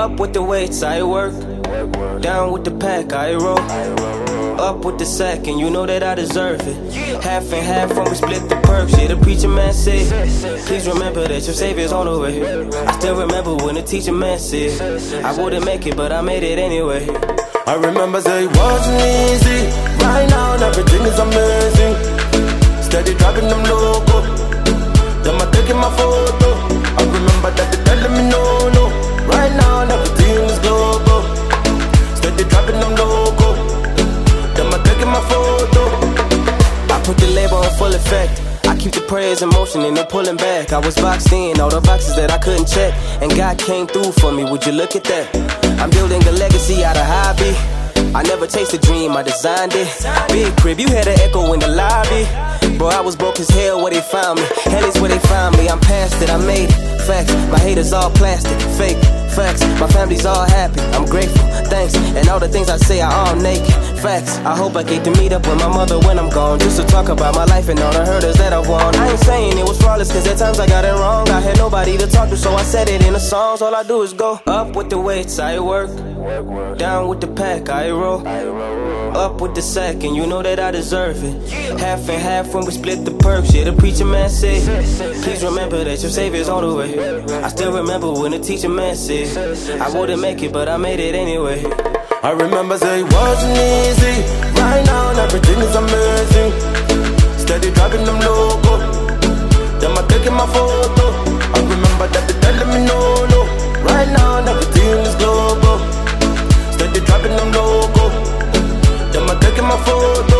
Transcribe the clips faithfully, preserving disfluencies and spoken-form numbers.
Up with the weights, I work. Down with the pack, I roll. Up with the sack, and you know that I deserve it. Half and half when we split the perks. Yeah, the preacher man said, please remember that your savior's on the way. I still remember when the teacher man said, I wouldn't make it, but I made it anyway. I remember say it wasn't easy. Right now everything is amazing. Steady dropping them logo. Them a taking my photo. I remember that they telling me no, no. Right now everything is global. Steady dropping them logo. Them a taking my photo. I put the label on full effect. I keep the prayers in motion and they're pulling back. I was boxed in, all the boxes that I couldn't check, and God came through for me, would you look at that? I'm building a legacy out of hobby. I never chased a dream, I designed it. Big crib, you had an echo in the lobby. Bro, I was broke as hell where they found me. Hell is where they found me, I'm past it, I made it. Facts, my haters all plastic, fake. Facts, my family's all happy, I'm grateful, thanks. And all the things I say are all naked. Facts, I hope I get to meet up with my mother when I'm gone, just to talk about my life and all the hurdles that I've won. I ain't saying it was flawless, cause at times I got it wrong. I had nobody to talk to, so I said it in the songs. All I do is go up with the weights, I work. Down with the pack, I roll. Up with the sack, and you know that I deserve it. Half and half when we split the perks. Yeah, the preacher man said, please remember that your savior's on the way. I still remember when the teacher man said, I wouldn't make it, but I made it anyway. I remember say it wasn't easy. Right now everything is amazing. Steady dropping them logo. Them a taking my photo. I remember that they telling me no, no. Right now everything is global. Steady dropping them logo. Them a taking my photo.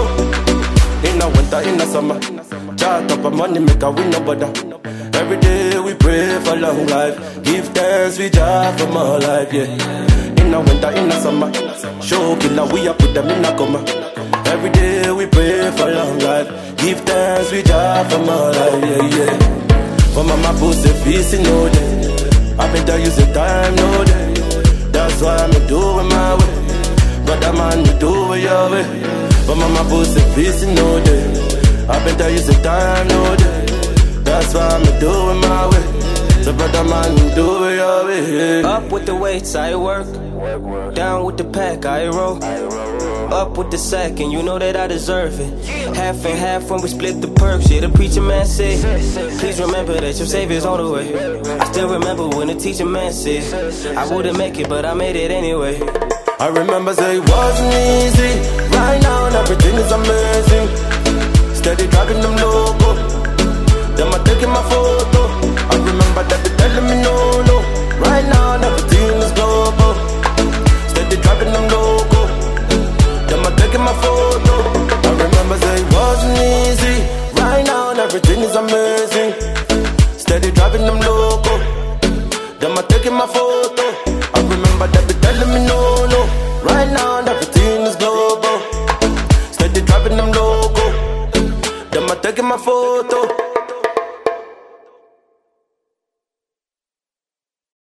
In the winter, in the summer, chart up a money make a win no bother. Every day we pray for long life. Give thanks we job for more life, yeah. In the winter, in the summer, show killer we a put them in a coma. Every day we pray for long life. Give thanks we job for more life, yeah, yeah. For mama pussy peace in no day. I better use the time no day. That's why I'm doing my way. Brother man, you do it your way. For mama pussy peace in no day. I better use the time no day. That's why I'm doing my way. So brother man, you do it your way. Up with the weights, I work. Down with the pack, I roll. Up with the sack, and you know that I deserve it. Half and half when we split the perks. Yeah, the preacher man said, please remember that your savior's on the way. I still remember when the teacher man said, I wouldn't make it, but I made it anyway. I remember say it wasn't easy. Right now everything is amazing. Steady dropping them logo. Them a taking my photo. I remember that they telling me no, no. Right now everything is global. Steady dropping them logo. Them a taking my photo. I remember say it wasn't easy. Right now everything is amazing. Steady dropping them logo. Them a taking my photo. I remember that they telling me no, no. Right now everything is global. Steady dropping them logo. Them a taking my photo.